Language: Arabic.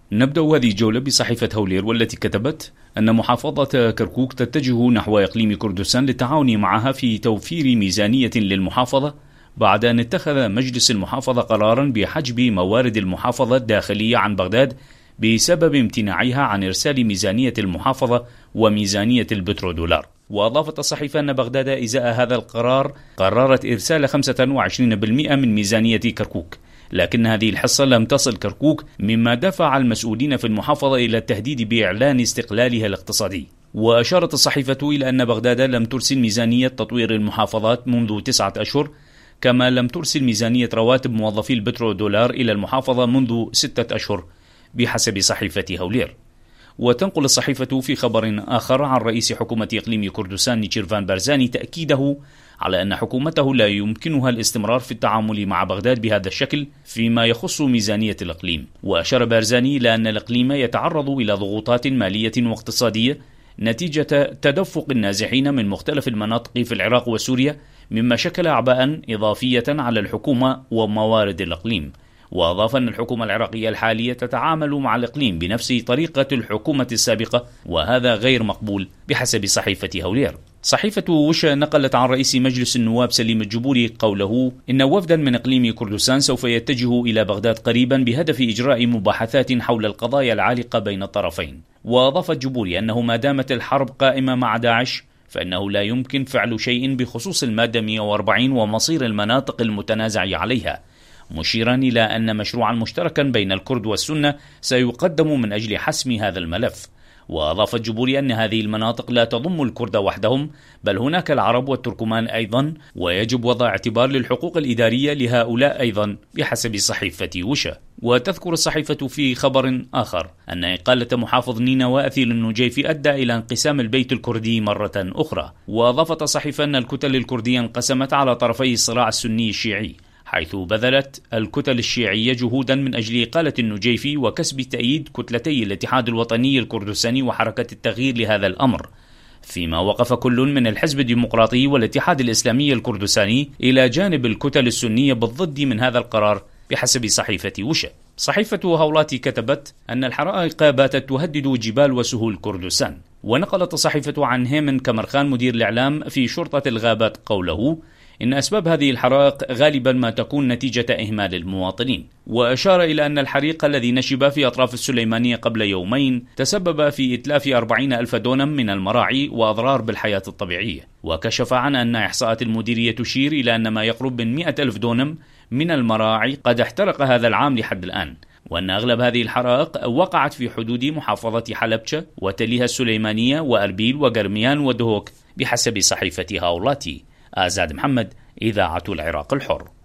نبدأ هذه الجولة بصحيفة هولير، والتي كتبت أن محافظة كركوك تتجه نحو إقليم كردستان للتعاون معها في توفير ميزانية للمحافظة، بعد أن اتخذ مجلس المحافظة قرارا بحجب موارد المحافظة الداخلية عن بغداد بسبب امتناعها عن إرسال ميزانية المحافظة وميزانية البترودولار. وأضافت الصحيفة أن بغداد إزاء هذا القرار قررت إرسال 25% من ميزانية كركوك، لكن هذه الحصة لم تصل كركوك، مما دفع المسؤولين في المحافظة إلى التهديد بإعلان استقلالها الاقتصادي. وأشارت الصحيفة إلى أن بغداد لم ترسل ميزانية تطوير المحافظات منذ 9 أشهر، كما لم ترسل ميزانية رواتب موظفي البترودولار إلى المحافظة منذ 6 أشهر بحسب صحيفة هولير. وتنقل الصحيفة في خبر آخر عن رئيس حكومة إقليم كردستان نيتشيرفان بارزاني تأكيده على أن حكومته لا يمكنها الاستمرار في التعامل مع بغداد بهذا الشكل فيما يخص ميزانية الإقليم. وأشار بارزاني إلى أن الإقليم يتعرض إلى ضغوطات مالية واقتصادية نتيجة تدفق النازحين من مختلف المناطق في العراق وسوريا، مما شكل أعباء إضافية على الحكومة وموارد الإقليم. وأضاف أن الحكومة العراقية الحالية تتعامل مع الإقليم بنفس طريقة الحكومة السابقة، وهذا غير مقبول بحسب صحيفة هولير. صحيفة وشا نقلت عن رئيس مجلس النواب سليم الجبوري قوله إن وفدا من إقليم كردستان سوف يتجه إلى بغداد قريبا بهدف إجراء مباحثات حول القضايا العالقة بين الطرفين. وأضاف الجبوري أنه ما دامت الحرب قائمة مع داعش فإنه لا يمكن فعل شيء بخصوص المادة 140 ومصير المناطق المتنازع عليها، مشيرا إلى أن مشروعا مشتركا بين الكرد والسنة سيقدم من أجل حسم هذا الملف. وأضاف الجبوري أن هذه المناطق لا تضم الكرد وحدهم، بل هناك العرب والتركمان أيضا، ويجب وضع اعتبار للحقوق الإدارية لهؤلاء أيضا بحسب صحيفة وشا. وتذكر الصحيفة في خبر آخر أن إقالة محافظ نينوى أثيل النجيفي أدى إلى انقسام البيت الكردي مرة أخرى. وأضافت الصحيفة أن الكتل الكردية انقسمت على طرفي الصراع السني الشيعي، حيث بذلت الكتل الشيعية جهودا من أجل إقالة النجيفي وكسب تأييد كتلتي الاتحاد الوطني الكردستاني وحركة التغيير لهذا الأمر، فيما وقف كل من الحزب الديمقراطي والاتحاد الإسلامي الكردستاني إلى جانب الكتل السنية بالضد من هذا القرار بحسب صحيفة وشا. صحيفة هولاتي كتبت أن الحرائق باتت تهدد جبال وسهول كردستان. ونقلت الصحيفة عن هيمن كمرخان مدير الإعلام في شرطة الغابات قوله إن أسباب هذه الحرائق غالبا ما تكون نتيجة إهمال المواطنين. وأشار إلى أن الحريق الذي نشب في أطراف السليمانية قبل يومين تسبب في إتلاف 40,000 دونم من المراعي وأضرار بالحياة الطبيعية. وكشف عن أن إحصاءات المديرية تشير إلى أن ما يقرب من 100,000 دونم من المراعي قد احترق هذا العام لحد الآن، وأن أغلب هذه الحرائق وقعت في حدود محافظة حلبشة وتليها السليمانية وأربيل وقرميان ودهوك بحسب صحيفة هولاتي. آزاد محمد، إذاعة العراق الحر.